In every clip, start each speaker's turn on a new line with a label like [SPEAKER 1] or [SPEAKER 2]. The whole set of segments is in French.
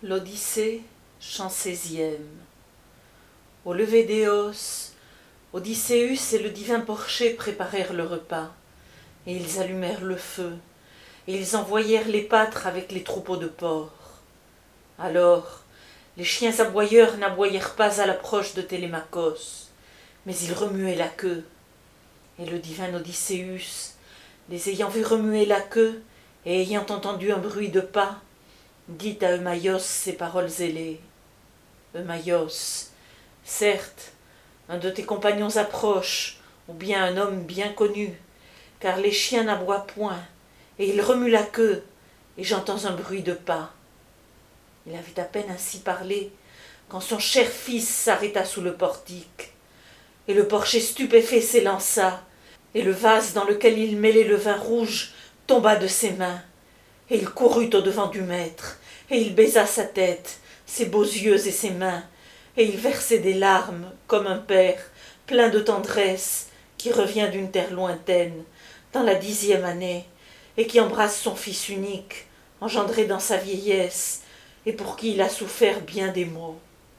[SPEAKER 1] L'Odyssée, chant 16e. Au lever d'Éos, Odysseus et le divin Porché préparèrent le repas, et ils allumèrent le feu, et ils envoyèrent les pâtres avec les troupeaux de porcs. Alors, les chiens aboyeurs n'aboyèrent pas à l'approche de Télémakhos, mais ils remuaient la queue. Et le divin Odysseus, les ayant vus remuer la queue, et ayant entendu un bruit de pas, dit à Eumaïos ces paroles ailées. Eumaïos, certes, un de tes compagnons approche, ou bien un homme bien connu, car les chiens n'aboient point, et il remue la queue, et j'entends un bruit de pas. Il avait à peine ainsi parlé, quand son cher fils s'arrêta sous le portique, et le porcher stupéfait s'élança, et le vase dans lequel il mêlait le vin rouge tomba de ses mains, et il courut au-devant du maître, et il baisa sa tête, ses beaux yeux et ses mains, et il versait des larmes, comme un père, plein de tendresse, qui revient d'une terre lointaine, dans la 10e année, et qui embrasse son fils unique, engendré dans sa vieillesse, et pour qui il a souffert bien des maux.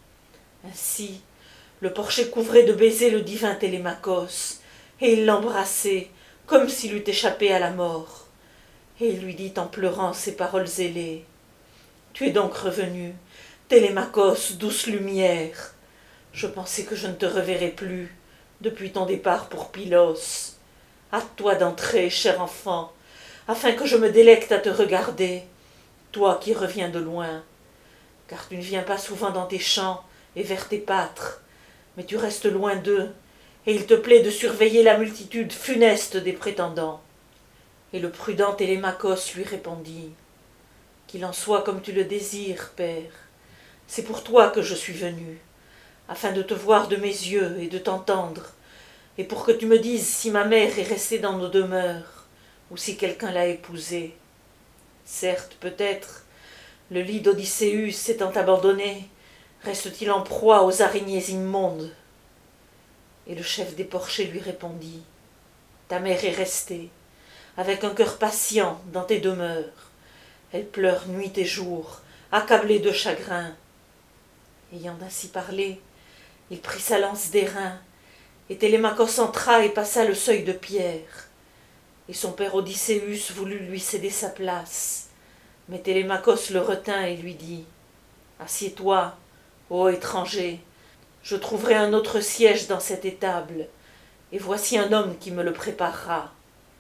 [SPEAKER 1] Ainsi, le porcher couvrait de baisers le divin Télémakhos, et il l'embrassait, comme s'il eût échappé à la mort. Et il lui dit en pleurant ces paroles ailées. « Tu es donc revenu, Télémakhos, douce lumière. Je pensais que je ne te reverrais plus, depuis ton départ pour Pylos. Hâte-toi d'entrer, cher enfant, afin que je me délecte à te regarder, toi qui reviens de loin. Car tu ne viens pas souvent dans tes champs et vers tes pâtres, mais tu restes loin d'eux, et il te plaît de surveiller la multitude funeste des prétendants. » Et le prudent Télémakhos lui répondit. « Qu'il en soit comme tu le désires, père. C'est pour toi que je suis venu, afin de te voir de mes yeux et de t'entendre, et pour que tu me dises si ma mère est restée dans nos demeures, ou si quelqu'un l'a épousée. Certes, peut-être, le lit d'Odysseus s'étant abandonné, reste-t-il en proie aux araignées immondes. » Et le chef des porchers lui répondit. « Ta mère est restée, avec un cœur patient, dans tes demeures. Elle pleure nuit et jour, accablée de chagrin. » Ayant ainsi parlé, il prit sa lance d'airain, et Télémakhos entra et passa le seuil de pierre. Et son père Odysseus voulut lui céder sa place, mais Télémakhos le retint et lui dit « Assieds-toi, ô étranger, je trouverai un autre siège dans cette étable, et voici un homme qui me le préparera. »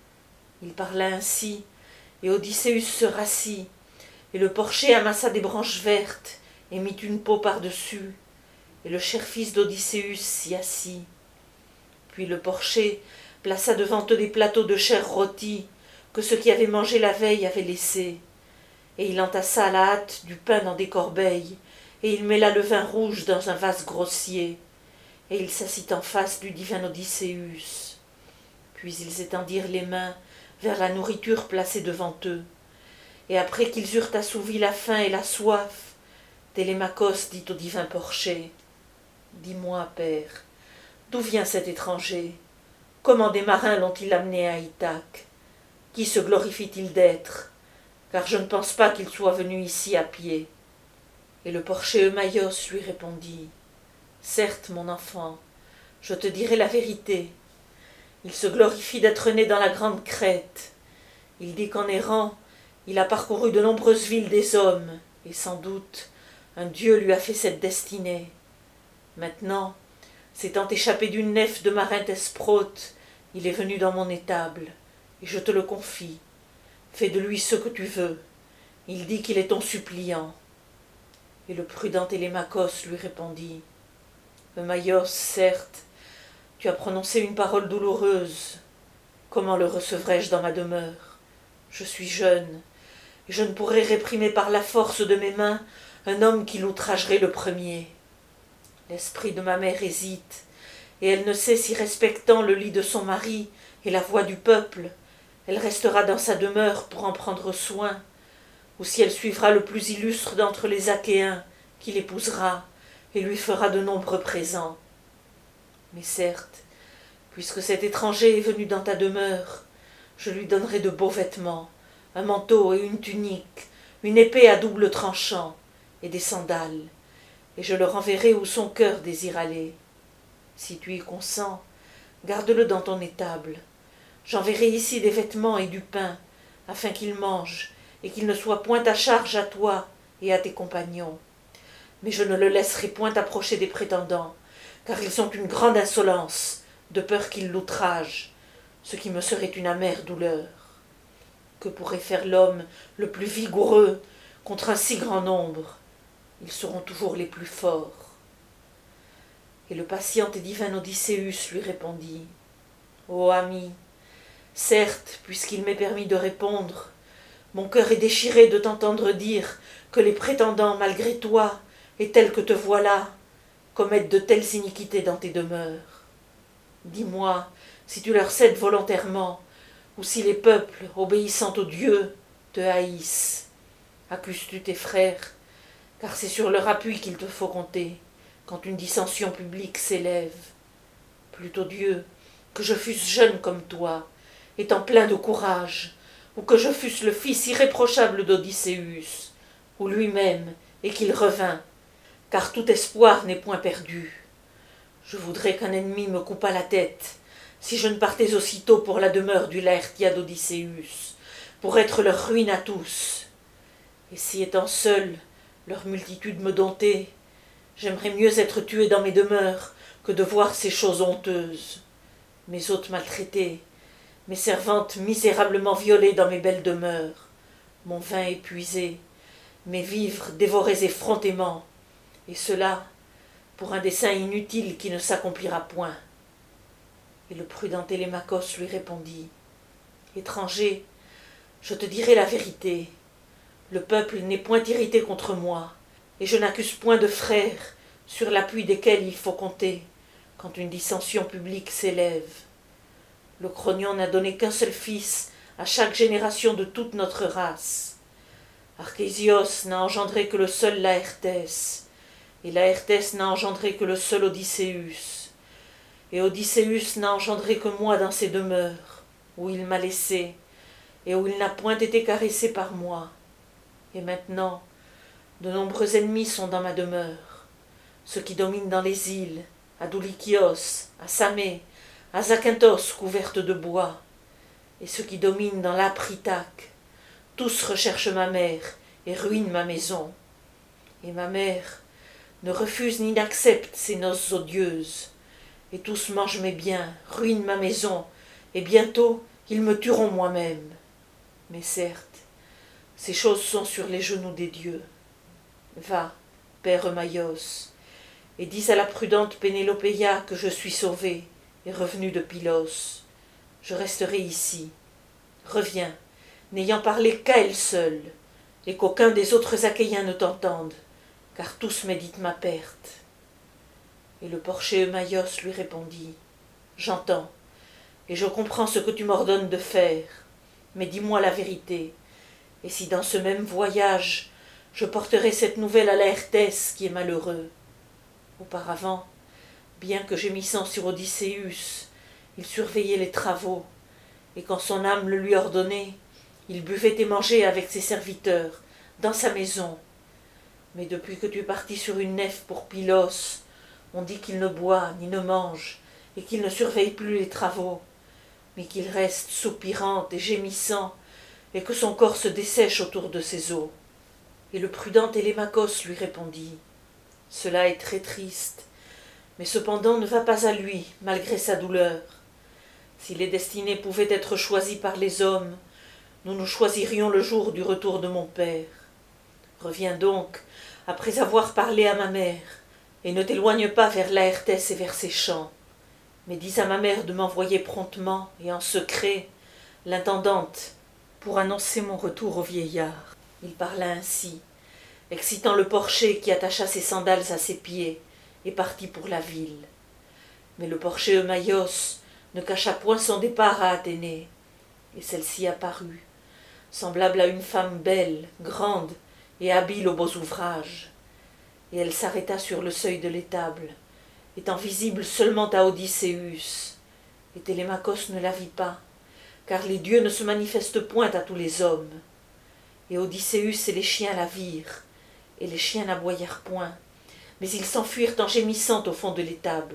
[SPEAKER 1] Il parla ainsi, et Odysseus se rassit, et le porcher amassa des branches vertes, et mit une peau par-dessus, et le cher fils d'Odysseus s'y assit. Puis le porcher plaça devant eux des plateaux de chair rôtie, que ceux qui avaient mangé la veille avaient laissés, et il entassa à la hâte du pain dans des corbeilles, et il mêla le vin rouge dans un vase grossier, et il s'assit en face du divin Odysseus. Puis ils étendirent les mains vers la nourriture placée devant eux, et après qu'ils eurent assouvi la faim et la soif, Télémakhos dit au divin porcher. « Dis-moi, père, d'où vient cet étranger? Comment des marins l'ont-ils amené à Ithaque? Qui se glorifie-t-il d'être? Car je ne pense pas qu'il soit venu ici à pied. » Et le porcher Eumaïos lui répondit. « Certes, mon enfant, je te dirai la vérité. Il se glorifie d'être né dans la grande Crète. Il dit qu'en errant, il a parcouru de nombreuses villes des hommes, et sans doute, un dieu lui a fait cette destinée. Maintenant, s'étant échappé d'une nef de marin thesprote, il est venu dans mon étable, et je te le confie. Fais de lui ce que tu veux. Il dit qu'il est ton suppliant. » Et le prudent Télémakhos lui répondit. « Eumaïos, certes, tu as prononcé une parole douloureuse. Comment le recevrai-je dans ma demeure? Je suis jeune, et je ne pourrais réprimer par la force de mes mains un homme qui l'outragerait le premier. L'esprit de ma mère hésite, et elle ne sait si respectant le lit de son mari et la voix du peuple, elle restera dans sa demeure pour en prendre soin, ou si elle suivra le plus illustre d'entre les Achéens, qui l'épousera et lui fera de nombreux présents. Mais certes, puisque cet étranger est venu dans ta demeure, je lui donnerai de beaux vêtements, un manteau et une tunique, une épée à double tranchant, et des sandales, et je le renverrai où son cœur désire aller. Si tu y consens, garde-le dans ton étable. J'enverrai ici des vêtements et du pain, afin qu'il mange, et qu'il ne soit point à charge à toi et à tes compagnons. Mais je ne le laisserai point approcher des prétendants, car ils ont une grande insolence, de peur qu'ils l'outragent, ce qui me serait une amère douleur. Que pourrait faire l'homme le plus vigoureux contre un si grand nombre? Ils seront toujours les plus forts. Et le patient et divin Odysseus lui répondit: Ô ami, certes, puisqu'il m'est permis de répondre, mon cœur est déchiré de t'entendre dire que les prétendants, malgré toi, et tels que te voilà, commettent de telles iniquités dans tes demeures. Dis-moi si tu leur cèdes volontairement, ou si les peuples, obéissant aux dieux, te haïssent. Accuses-tu tes frères, car c'est sur leur appui qu'il te faut compter, quand une dissension publique s'élève. Plutôt Dieu, que je fusse jeune comme toi, étant plein de courage, ou que je fusse le fils irréprochable d'Odysseus, ou lui-même, et qu'il revint, car tout espoir n'est point perdu. Je voudrais qu'un ennemi me coupât la tête, si je ne partais aussitôt pour la demeure du Laërtien d'Odysseus, pour être leur ruine à tous. Et si étant seul, leur multitude me domptait, j'aimerais mieux être tué dans mes demeures que de voir ces choses honteuses. Mes hôtes maltraités, mes servantes misérablement violées dans mes belles demeures, mon vin épuisé, mes vivres dévorés effrontément, et cela pour un dessein inutile qui ne s'accomplira point. Et le prudent Télémaque lui répondit: Étranger, je te dirai la vérité. Le peuple n'est point irrité contre moi, et je n'accuse point de frères sur l'appui desquels il faut compter quand une dissension publique s'élève. Le Cronion n'a donné qu'un seul fils à chaque génération de toute notre race. Archésios n'a engendré que le seul Laërtès, et Laërtès n'a engendré que le seul Odysseus, et Odysseus n'a engendré que moi dans ses demeures, où il m'a laissé, et où il n'a point été caressé par moi. Et maintenant, de nombreux ennemis sont dans ma demeure, ceux qui dominent dans les îles, à Doulichios, à Samé, à Zakynthos couverte de bois, et ceux qui dominent dans l'âpre Ithaque. Tous recherchent ma mère et ruinent ma maison. Et ma mère ne refuse ni n'accepte ces noces odieuses. Et tous mangent mes biens, ruinent ma maison, et bientôt ils me tueront moi-même. Mais certes, ces choses sont sur les genoux des dieux. Va, père Eumaios, et dis à la prudente Pénélopéia que je suis sauvée et revenue de Pylos. Je resterai ici. Reviens, n'ayant parlé qu'à elle seule, et qu'aucun des autres Achéens ne t'entende, car tous méditent ma perte. Et le porcher Eumaios lui répondit: J'entends, et je comprends ce que tu m'ordonnes de faire, mais dis-moi la vérité, et si dans ce même voyage je porterai cette nouvelle à Laërtès qui est malheureux. Auparavant, bien que gémissant sur Odysseus, il surveillait les travaux, et quand son âme le lui ordonnait, il buvait et mangeait avec ses serviteurs, dans sa maison. Mais depuis que tu partis sur une nef pour Pylos, on dit qu'il ne boit ni ne mange, et qu'il ne surveille plus les travaux, mais qu'il reste soupirant et gémissant, et que son corps se dessèche autour de ses os. Et le prudent Télémaque lui répondit: Cela est très triste, mais cependant ne va pas à lui, malgré sa douleur. Si les destinées pouvaient être choisies par les hommes, nous nous choisirions le jour du retour de mon père. Reviens donc, après avoir parlé à ma mère, et ne t'éloigne pas vers Laërtès et vers ses champs. Mais dis à ma mère de m'envoyer promptement et en secret l'intendante pour annoncer mon retour au vieillard. Il parla ainsi, excitant le porcher qui attacha ses sandales à ses pieds et partit pour la ville. Mais le porcher Eumaios ne cacha point son départ à Athénée, et celle-ci apparut, semblable à une femme belle, grande et habile aux beaux ouvrages. Et elle s'arrêta sur le seuil de l'étable, étant visible seulement à Odysseus. Et Télémaque ne la vit pas, car les dieux ne se manifestent point à tous les hommes. Et Odysseus et les chiens la virent, et les chiens n'aboyèrent point, mais ils s'enfuirent en gémissant au fond de l'étable.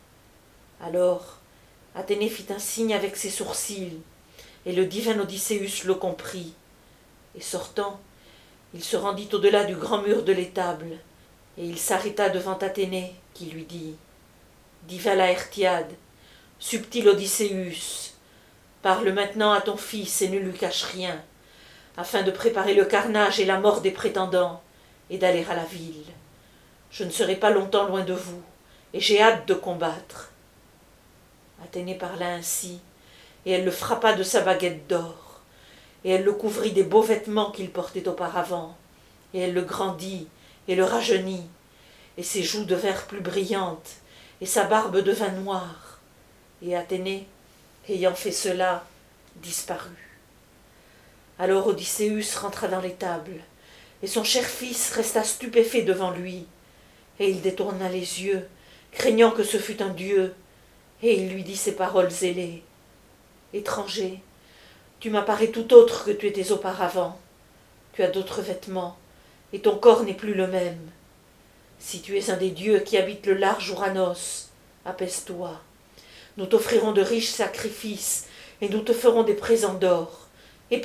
[SPEAKER 1] Alors Athénée fit un signe avec ses sourcils, et le divin Odysseus le comprit, et sortant, il se rendit au-delà du grand mur de l'étable, et il s'arrêta devant Athénée, qui lui dit « Divin Laërtiade, subtil Odysseus, parle maintenant à ton fils et ne lui cache rien, afin de préparer le carnage et la mort des prétendants, et d'aller à la ville. Je ne serai pas longtemps loin de vous, et j'ai hâte de combattre. » Athénée parla ainsi, et elle le frappa de sa baguette d'or, et elle le couvrit des beaux vêtements qu'il portait auparavant, et elle le grandit et le rajeunit, et ses joues devinrent plus brillantes, et sa barbe devint noire, et Athénée, ayant fait cela, disparut. Alors Odysseus rentra dans l'étable, et son cher fils resta stupéfait devant lui, et il détourna les yeux, craignant que ce fût un dieu, et il lui dit ces paroles ailées. « Étranger, tu m'apparais tout autre que tu étais auparavant. Tu as d'autres vêtements, et ton corps n'est plus le même. Si tu es un des dieux qui habitent le large Ouranos, apaise-toi. Nous t'offrirons de riches sacrifices, et nous te ferons des présents d'or. Épargne-nous. »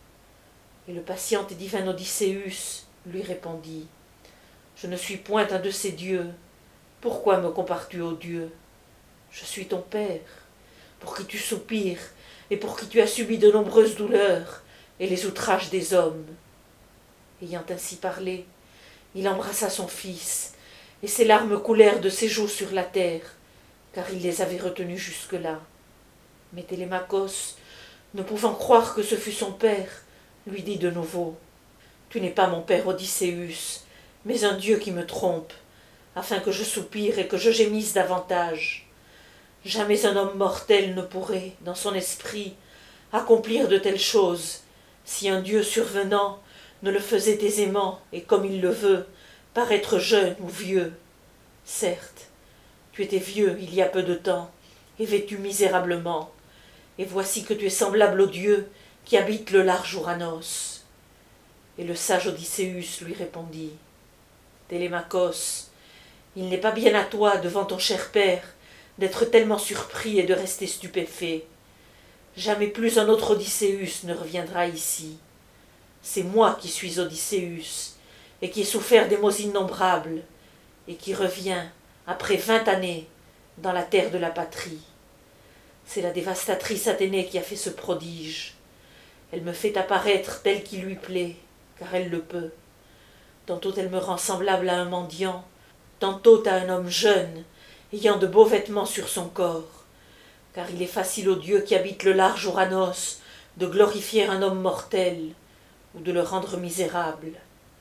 [SPEAKER 1] Et le patient et divin Odysseus lui répondit. « Je ne suis point un de ces dieux. Pourquoi me compares-tu aux dieux? Je suis ton père, pour qui tu soupires, et pour qui tu as subi de nombreuses douleurs, et les outrages des hommes. » Ayant ainsi parlé, il embrassa son fils, et ses larmes coulèrent de ses joues sur la terre, car il les avait retenues jusque-là. Mais Télémaque, ne pouvant croire que ce fût son père, lui dit de nouveau « Tu n'es pas mon père Odysseus, mais un dieu qui me trompe, afin que je soupire et que je gémisse davantage. Jamais un homme mortel ne pourrait, dans son esprit, accomplir de telles choses, si un dieu survenant ne le faisait aisément et comme il le veut, paraître jeune ou vieux. Certes, tu étais vieux il y a peu de temps, et vêtu misérablement, et voici que tu es semblable aux dieux qui habitent le large Ouranos. » Et le sage Odysseus lui répondit « Télémaque, il n'est pas bien à toi, devant ton cher père, d'être tellement surpris et de rester stupéfait. Jamais plus un autre Odysseus ne reviendra ici. C'est moi qui suis Odysseus, et qui ai souffert des maux innombrables, et qui reviens, après 20 années, dans la terre de la patrie. C'est la dévastatrice Athénée qui a fait ce prodige. Elle me fait apparaître telle qu'il lui plaît, car elle le peut. Tantôt elle me rend semblable à un mendiant, tantôt à un homme jeune, ayant de beaux vêtements sur son corps, car il est facile aux dieux qui habitent le large Ouranos de glorifier un homme mortel ou de le rendre misérable. »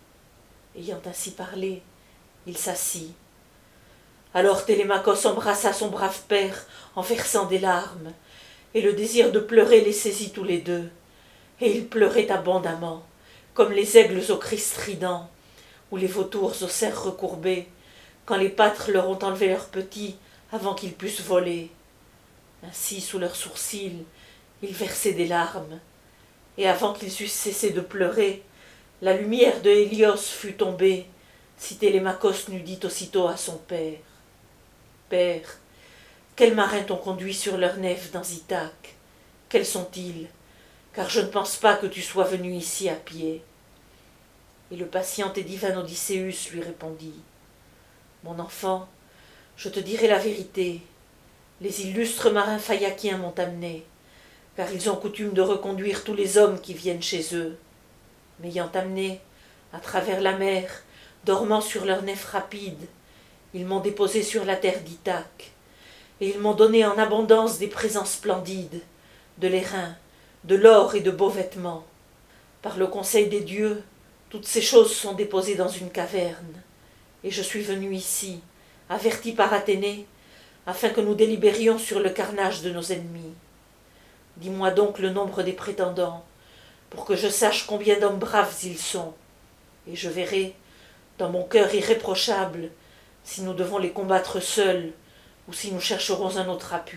[SPEAKER 1] Ayant ainsi parlé, il s'assit. Alors Télémaque embrassa son brave père en versant des larmes, et le désir de pleurer les saisit tous les deux, et ils pleuraient abondamment, comme les aigles au cri strident, ou les vautours aux serres recourbées, quand les pâtres leur ont enlevé leurs petits avant qu'ils pussent voler. Ainsi, sous leurs sourcils, ils versaient des larmes, et avant qu'ils eussent cessé de pleurer, la lumière de Hélios fut tombée, si Télémaque n'eût dit aussitôt à son père « Père, quels marins t'ont conduit sur leur nef dans Ithaque? Quels sont-ils? Car je ne pense pas que tu sois venu ici à pied. » Et le patient et divin Odysseus lui répondit « Mon enfant, je te dirai la vérité. Les illustres marins phaiakiens m'ont amené, car ils ont coutume de reconduire tous les hommes qui viennent chez eux. M'ayant amené, à travers la mer, dormant sur leur nef rapide, ils m'ont déposé sur la terre d'Ithaque, et ils m'ont donné en abondance des présents splendides, de l'airain, de l'or et de beaux vêtements. Par le conseil des dieux, toutes ces choses sont déposées dans une caverne, et je suis venu ici, averti par Athénée, afin que nous délibérions sur le carnage de nos ennemis. Dis-moi donc le nombre des prétendants, pour que je sache combien d'hommes braves ils sont, et je verrai, dans mon cœur irréprochable, si nous devons les combattre seuls, ou si nous chercherons un autre appui. »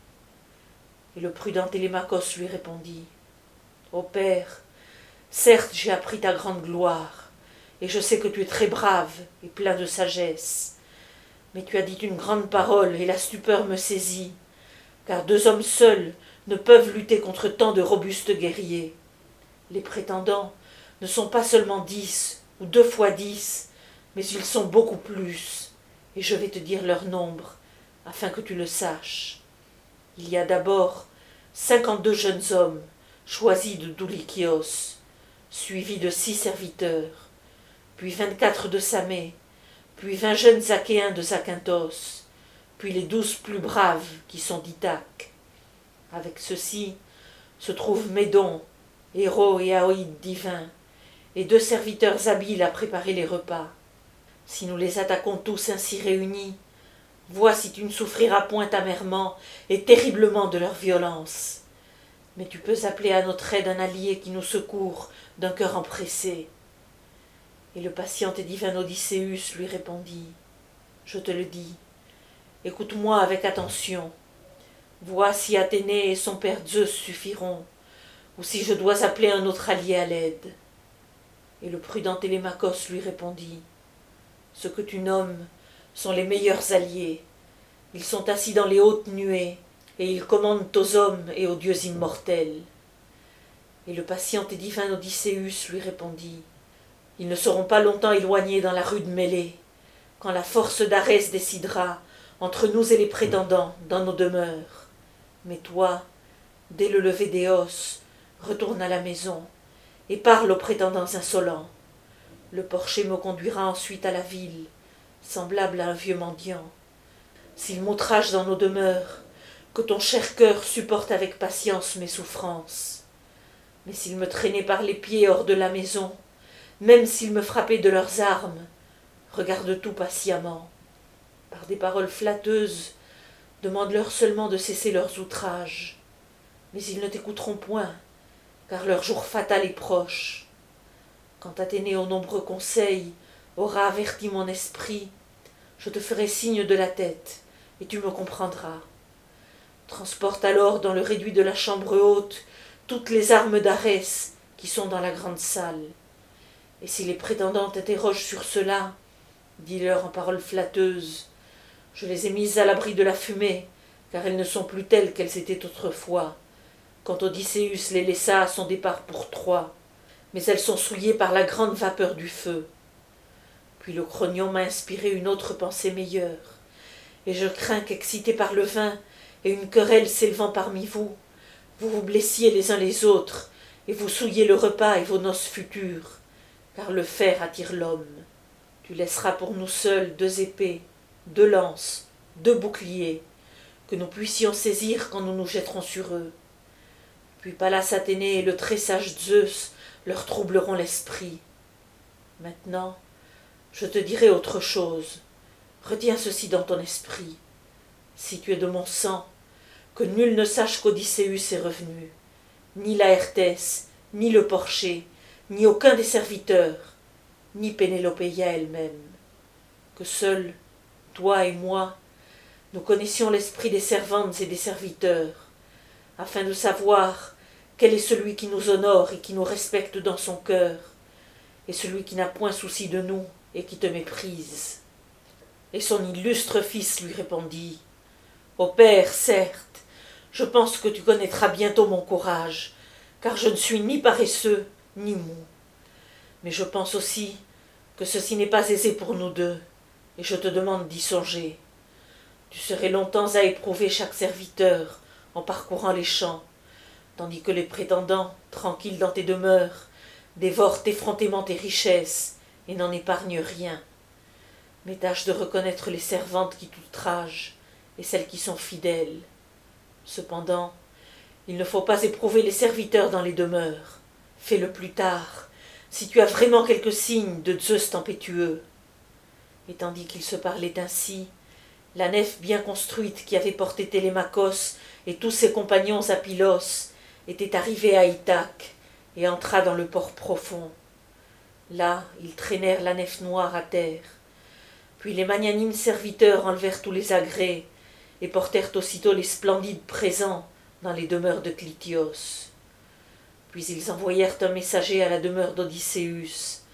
[SPEAKER 1] Et le prudent Télémaque lui répondit « Ô père, certes j'ai appris ta grande gloire, et je sais que tu es très brave et plein de sagesse. Mais tu as dit une grande parole, et la stupeur me saisit, car 2 hommes seuls ne peuvent lutter contre tant de robustes guerriers. Les prétendants ne sont pas seulement 10 ou 2 fois 10, mais ils sont beaucoup plus, et je vais te dire leur nombre, afin que tu le saches. Il y a d'abord 52 jeunes hommes, choisis de Doulichios, suivis de 6 serviteurs, puis 24 de Samé, puis 20 jeunes Achéens de Zakynthos, puis les 12 plus braves qui sont d'Ithaque. Avec ceux-ci se trouvent Médon, héros et aoïde divin, et 2 serviteurs habiles à préparer les repas. Si nous les attaquons tous ainsi réunis, vois si tu ne souffriras point amèrement et terriblement de leur violence. Mais tu peux appeler à notre aide un allié qui nous secourt d'un cœur empressé. Et le patient et divin Odysseus lui répondit, « Je te le dis, écoute-moi avec attention. Vois si Athénée et son père Zeus suffiront, ou si je dois appeler un autre allié à l'aide. » Et le prudent Télémakhos lui répondit, « Ce que tu nommes sont les meilleurs alliés. Ils sont assis dans les hautes nuées, et ils commandent aux hommes et aux dieux immortels. » Et le patient et divin Odysseus lui répondit, « Ils ne seront pas longtemps éloignés dans la rude mêlée, quand la force d'Arès décidera, entre nous et les prétendants, dans nos demeures. Mais toi, dès le lever des os, retourne à la maison, et parle aux prétendants insolents. Le porcher me conduira ensuite à la ville, semblable à un vieux mendiant. S'il m'outrage dans nos demeures, que ton cher cœur supporte avec patience mes souffrances. Mais s'il me traînait par les pieds hors de la maison, même s'ils me frappaient de leurs armes, regarde tout patiemment. Par des paroles flatteuses, demande-leur seulement de cesser leurs outrages. Mais ils ne t'écouteront point, car leur jour fatal est proche. Quand Athénée aux nombreux conseils aura averti mon esprit, je te ferai signe de la tête, et tu me comprendras. Transporte alors dans le réduit de la chambre haute toutes les armes d'Arès qui sont dans la grande salle. Et si les prétendants t'interrogent sur cela, dis-leur en paroles flatteuses, je les ai mises à l'abri de la fumée, car elles ne sont plus telles qu'elles étaient autrefois, quand Odysseus les laissa à son départ pour Troie, mais elles sont souillées par la grande vapeur du feu. Puis le Cronion m'a inspiré une autre pensée meilleure, et je crains qu'excité par le vin et une querelle s'élevant parmi vous, vous vous blessiez les uns les autres, et vous souilliez le repas et vos noces futures, car le fer attire l'homme. Tu laisseras pour nous seuls 2 épées, 2 lances, 2 boucliers, que nous puissions saisir quand nous nous jetterons sur eux. Puis Pallas Athénée et le très sage Zeus leur troubleront l'esprit. Maintenant, je te dirai autre chose. Retiens ceci dans ton esprit. Si tu es de mon sang, que nul ne sache qu'Odysseus est revenu, ni Laërtès, ni le porcher, ni aucun des serviteurs, ni Pénélopéia elle-même. Que seuls, toi et moi, nous connaissions l'esprit des servantes et des serviteurs, afin de savoir quel est celui qui nous honore et qui nous respecte dans son cœur, et celui qui n'a point souci de nous et qui te méprise. » Et son illustre fils lui répondit, « Ô père, certes, je pense que tu connaîtras bientôt mon courage, car je ne suis ni paresseux ni mou. Mais je pense aussi que ceci n'est pas aisé pour nous deux, et je te demande d'y songer. Tu serais longtemps à éprouver chaque serviteur en parcourant les champs, tandis que les prétendants, tranquilles dans tes demeures, dévorent effrontément tes richesses et n'en épargnent rien. Mais tâche de reconnaître les servantes qui t'outragent et celles qui sont fidèles. Cependant, il ne faut pas éprouver les serviteurs dans les demeures. Fais-le plus tard, si tu as vraiment quelque signe de Zeus tempétueux. » Et tandis qu'ils se parlaient ainsi, la nef bien construite qui avait porté Télémakhos et tous ses compagnons à Pylos était arrivée à Ithaque et entra dans le port profond. Là, ils traînèrent la nef noire à terre. Puis les magnanimes serviteurs enlevèrent tous les agrès et portèrent aussitôt les splendides présents dans les demeures de Clytios. Puis ils envoyèrent un messager à la demeure d'Odysseus,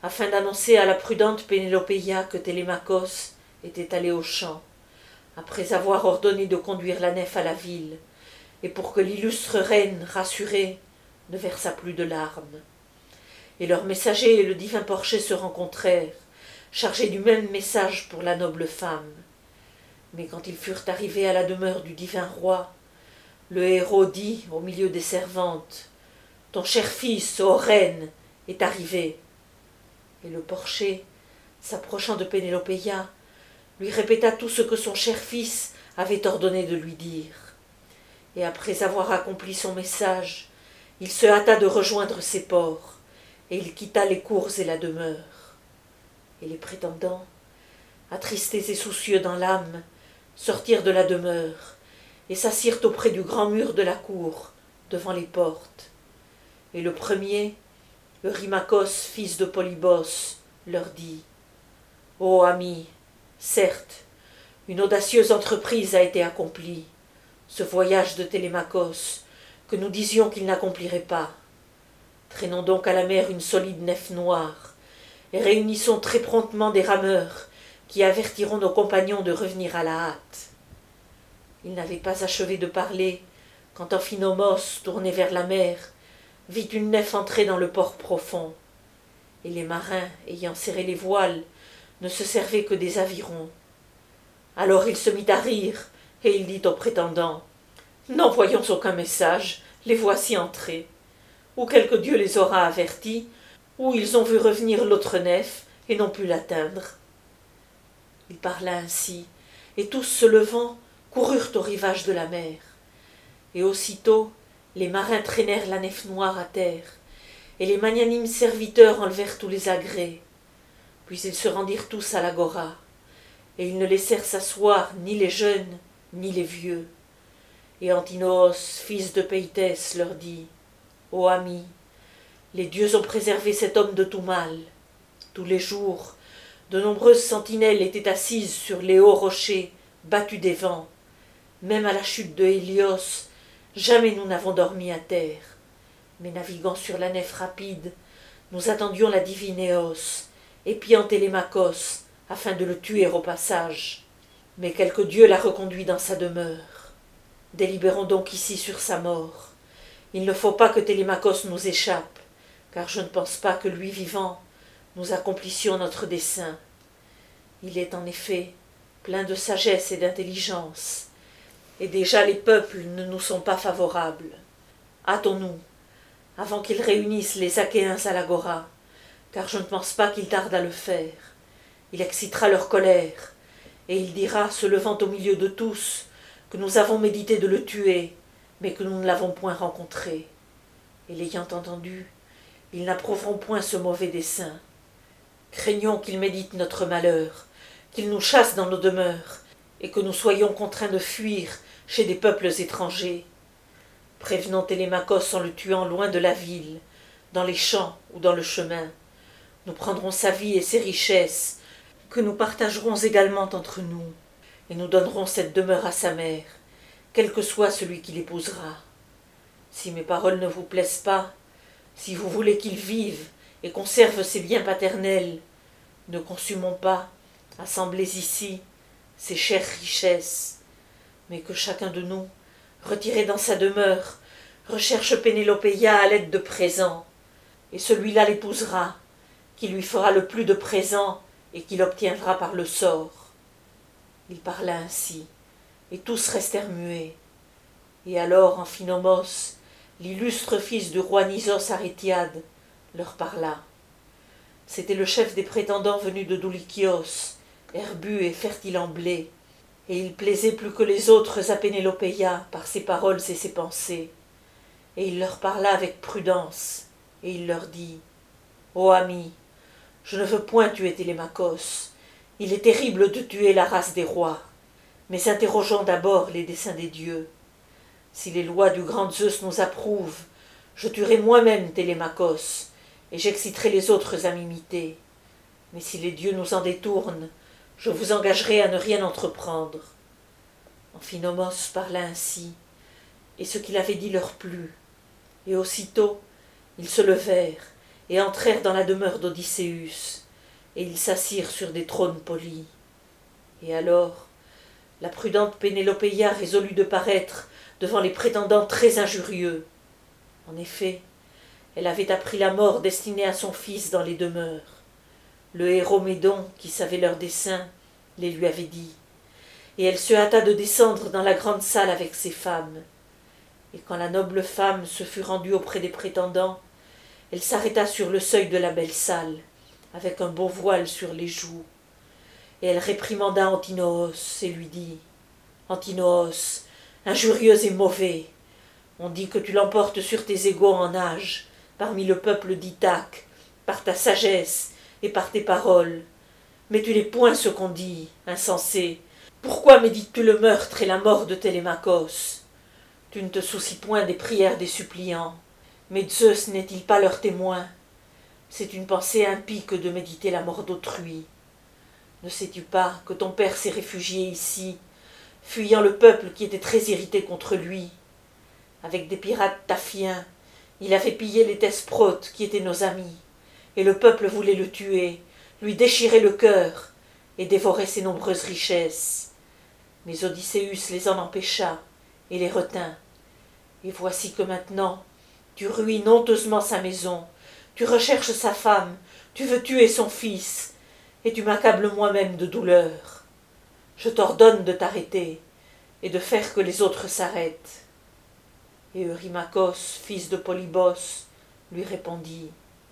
[SPEAKER 1] afin d'annoncer à la prudente Pénélopéia que Télémaque était allé au champ, après avoir ordonné de conduire la nef à la ville, et pour que l'illustre reine, rassurée, ne versât plus de larmes. Et leur messager et le divin Porcher se rencontrèrent, chargés du même message pour la noble femme. Mais quand ils furent arrivés à la demeure du divin roi, le héros dit au milieu des servantes: « Ton cher fils, ô reine, est arrivé. » Et le Porcher, s'approchant de Pénélopéia, lui répéta tout ce que son cher fils avait ordonné de lui dire. Et après avoir accompli son message, il se hâta de rejoindre ses ports, et il quitta les cours et la demeure. Et les prétendants, attristés et soucieux dans l'âme, sortirent de la demeure, et s'assirent auprès du grand mur de la cour, devant les portes. Et le premier, Eurymachos, fils de Polybos, leur dit: « Ô amis, certes, une audacieuse entreprise a été accomplie, ce voyage de Télémaque, que nous disions qu'il n'accomplirait pas. Traînons donc à la mer une solide nef noire, et réunissons très promptement des rameurs qui avertiront nos compagnons de revenir à la hâte. » Il n'avait pas achevé de parler, quand Amphinomos, tourné vers la mer, vit une nef entrer dans le port profond, et les marins, ayant serré les voiles, ne se servaient que des avirons. Alors il se mit à rire, et il dit aux prétendants: « N'envoyons aucun message, les voici entrés. Ou quelque dieu les aura avertis, ou ils ont vu revenir l'autre nef, et n'ont pu l'atteindre. » Il parla ainsi, et tous se levant, coururent au rivage de la mer. Et aussitôt, les marins traînèrent la nef noire à terre, et les magnanimes serviteurs enlevèrent tous les agrès. Puis ils se rendirent tous à l'agora, et ils ne laissèrent s'asseoir ni les jeunes, ni les vieux. Et Antinoos, fils de Péitès, leur dit: « Ô amis, les dieux ont préservé cet homme de tout mal. Tous les jours, de nombreuses sentinelles étaient assises sur les hauts rochers, battus des vents. Même à la chute de Hélios, jamais nous n'avons dormi à terre. Mais naviguant sur la nef rapide, nous attendions la divine Éos, épiant Télémaque, afin de le tuer au passage. Mais quelque dieu l'a reconduit dans sa demeure. Délibérons donc ici sur sa mort. Il ne faut pas que Télémaque nous échappe, car je ne pense pas que lui vivant, nous accomplissions notre dessein. Il est en effet plein de sagesse et d'intelligence, et déjà les peuples ne nous sont pas favorables. Hâtons-nous, avant qu'ils réunissent les Achéens à l'agora, car je ne pense pas qu'il tarde à le faire. Il excitera leur colère, et il dira, se levant au milieu de tous, que nous avons médité de le tuer, mais que nous ne l'avons point rencontré. Et l'ayant entendu, ils n'approuveront point ce mauvais dessein. Craignons qu'il médite notre malheur, qu'il nous chasse dans nos demeures, et que nous soyons contraints de fuir chez des peuples étrangers. Prévenons Télémaque en le tuant loin de la ville, dans les champs ou dans le chemin. Nous prendrons sa vie et ses richesses, que nous partagerons également entre nous, et nous donnerons cette demeure à sa mère, quel que soit celui qui l'épousera. Si mes paroles ne vous plaisent pas, si vous voulez qu'il vive et conserve ses biens paternels, ne consumons pas, assemblés ici, ses chères richesses, mais que chacun de nous, retiré dans sa demeure, recherche Pénélopéia à l'aide de présents, et celui-là l'épousera, qui lui fera le plus de présents et qu'il obtiendra par le sort. » Il parla ainsi, et tous restèrent muets. Et alors Amphinomos, l'illustre fils du roi Nisos Arétiade, leur parla. C'était le chef des prétendants venus de Doulichios, herbu et fertile en blé, et il plaisait plus que les autres à Pénélopéia par ses paroles et ses pensées. Et il leur parla avec prudence, et il leur dit: « Ô amis, je ne veux point tuer Télémaque. Il est terrible de tuer la race des rois. Mais interrogeons d'abord les desseins des dieux. Si les lois du grand Zeus nous approuvent, je tuerai moi-même Télémaque, et j'exciterai les autres à m'imiter. Mais si les dieux nous en détournent, je vous engagerai à ne rien entreprendre. » Amphinomos parla ainsi, et ce qu'il avait dit leur plut. Et aussitôt, ils se levèrent, et entrèrent dans la demeure d'Odysseus, et ils s'assirent sur des trônes polis. Et alors, la prudente Pénélopéia résolut de paraître devant les prétendants très injurieux. En effet, elle avait appris la mort destinée à son fils dans les demeures. Le héros Médon, qui savait leurs desseins, les lui avait dit, et elle se hâta de descendre dans la grande salle avec ses femmes. Et quand la noble femme se fut rendue auprès des prétendants, elle s'arrêta sur le seuil de la belle salle, avec un beau voile sur les joues, et elle réprimanda Antinoos et lui dit « Antinoos, injurieux et mauvais, on dit que tu l'emportes sur tes égaux en âge, parmi le peuple d'Ithaque, par ta sagesse et par tes paroles. Mais tu n'es point ce qu'on dit, insensé. Pourquoi médites-tu le meurtre et la mort de Télémaque? Tu ne te soucies point des prières des suppliants, mais Zeus n'est-il pas leur témoin? C'est une pensée impie que de méditer la mort d'autrui. Ne sais-tu pas que ton père s'est réfugié ici, fuyant le peuple qui était très irrité contre lui? Avec des pirates taphiens, il avait pillé les Thesprotes qui étaient nos amis, et le peuple voulait le tuer, lui déchirer le cœur et dévorer ses nombreuses richesses. Mais Odysseus les en empêcha et les retint. Et voici que maintenant, tu ruines honteusement sa maison, tu recherches sa femme, tu veux tuer son fils, et tu m'accables moi-même de douleur. Je t'ordonne de t'arrêter et de faire que les autres s'arrêtent. Et Eurymachos, fils de Polybos, lui répondit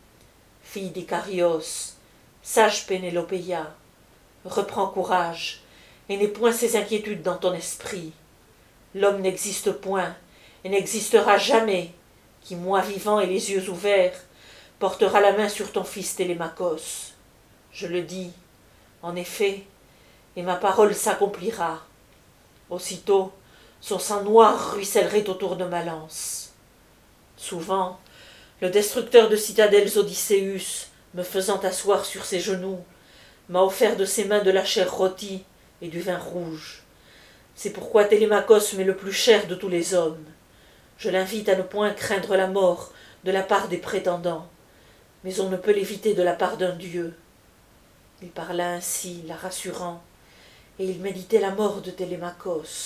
[SPEAKER 1] « Fille d'Icarios, sage Pénélopéia, reprends courage et n'aie point ces inquiétudes dans ton esprit. L'homme n'existe point et n'existera jamais qui, moi vivant et les yeux ouverts, portera la main sur ton fils Télémaque. Je le dis, en effet, et ma parole s'accomplira. Aussitôt, son sang noir ruissellerait autour de ma lance. Souvent, le destructeur de citadelles Odysseus, me faisant asseoir sur ses genoux, m'a offert de ses mains de la chair rôtie et du vin rouge. C'est pourquoi Télémaque m'est le plus cher de tous les hommes. Je l'invite à ne point craindre la mort de la part des prétendants, mais on ne peut l'éviter de la part d'un dieu. Il parla ainsi, la rassurant, et il méditait la mort de Télémaque.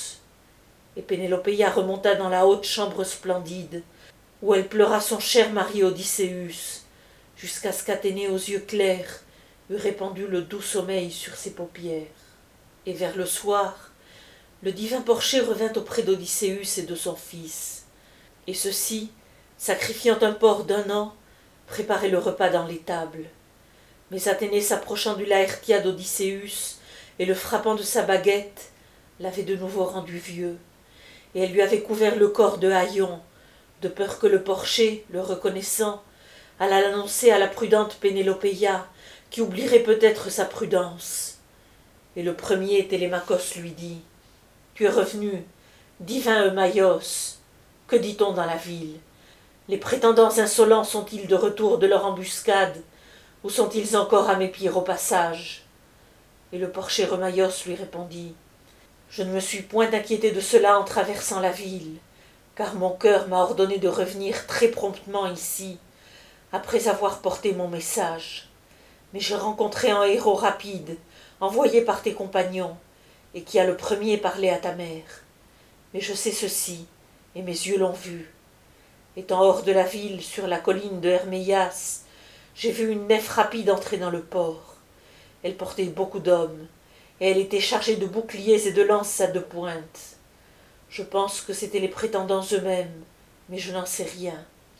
[SPEAKER 1] Et Pénélopéia remonta dans la haute chambre splendide, où elle pleura son cher mari Odysseus, jusqu'à ce qu'Athénée aux yeux clairs eût répandu le doux sommeil sur ses paupières. Et vers le soir, le divin porcher revint auprès d'Odysseus et de son fils, et ceux-ci, sacrifiant un porc d'1 an, préparaient le repas dans l'étable. Mais Athénée s'approchant du Laërtia d'Odysseus et le frappant de sa baguette, l'avait de nouveau rendu vieux, et elle lui avait couvert le corps de haillons, de peur que le porcher, le reconnaissant, allât l'annoncer à la prudente Pénélopéia, qui oublierait peut-être sa prudence. Et le premier Télémaque lui dit « Tu es revenu, divin Eumaïos, que dit-on dans la ville? Les prétendants insolents sont-ils de retour de leur embuscade, ou sont-ils encore à m'épier au passage ?» Et le porcher Eumaïos lui répondit « Je ne me suis point inquiété de cela en traversant la ville, car mon cœur m'a ordonné de revenir très promptement ici, après avoir porté mon message. Mais j'ai rencontré un héros rapide, envoyé par tes compagnons, et qui a le premier parlé à ta mère. Mais je sais ceci, et mes yeux l'ont vu. Étant hors de la ville, sur la colline de Herméias, j'ai vu une nef rapide entrer dans le port. Elle portait beaucoup d'hommes, et elle était chargée de boucliers et de lances à 2 pointes. Je pense que c'étaient les prétendants eux-mêmes, mais je n'en sais rien. »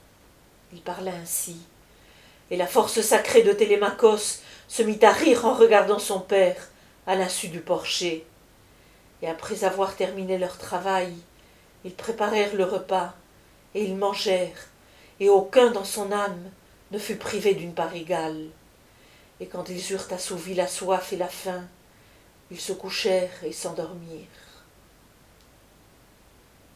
[SPEAKER 1] Il parla ainsi, et la force sacrée de Télémaque se mit à rire en regardant son père, à l'insu du porcher. Et après avoir terminé leur travail, ils préparèrent le repas, et ils mangèrent, et aucun dans son âme ne fut privé d'une part égale. Et quand ils eurent assouvi la soif et la faim, ils se couchèrent et s'endormirent.